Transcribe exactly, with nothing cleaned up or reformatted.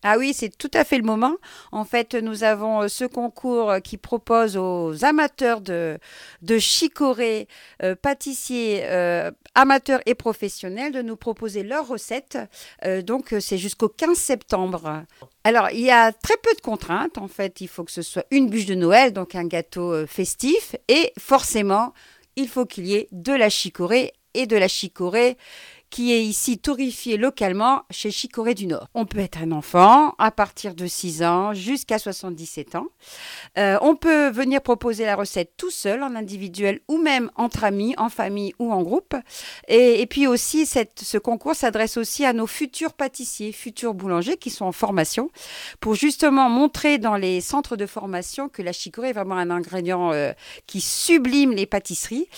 Ah oui, c'est tout à fait le moment. En fait, nous avons euh, ce concours euh, qui propose aux amateurs de, de chicorée, euh, pâtissiers, euh, amateurs et professionnels de nous proposer leurs recettes. Euh, donc, euh, c'est jusqu'au quinze septembre. Alors, il y a très peu de contraintes. En fait, il faut que ce soit une bûche de Noël, donc un gâteau euh, festif. Et forcément, il faut qu'il y ait de la chicorée et de la chicorée qui est ici torréfiée localement chez Chicorée du Nord. On peut être un enfant à partir de six ans jusqu'à soixante-dix-sept ans. Euh, on peut venir proposer la recette tout seul, en individuel ou même entre amis, en famille ou en groupe. Et, et puis aussi, cette, ce concours s'adresse aussi à nos futurs pâtissiers, futurs boulangers qui sont en formation pour justement montrer dans les centres de formation que la chicorée est vraiment un ingrédient euh, qui sublime les pâtisseries